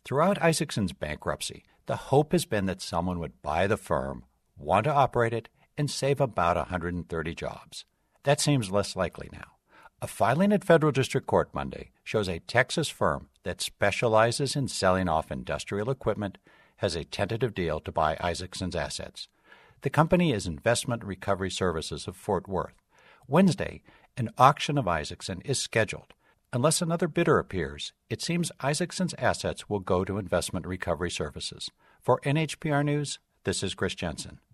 Throughout Isaacson's bankruptcy, the hope has been that someone would buy the firm, want to operate it, and save about 130 jobs. That seems less likely now. A filing at Federal District Court Monday shows a Texas firm that specializes in selling off industrial equipment has a tentative deal to buy Isaacson's assets. The company is Investment Recovery Services of Fort Worth. Wednesday, an auction of Isaacson is scheduled. Unless another bidder appears, it seems Isaacson's assets will go to Investment Recovery Services. For NHPR News, this is Chris Jensen.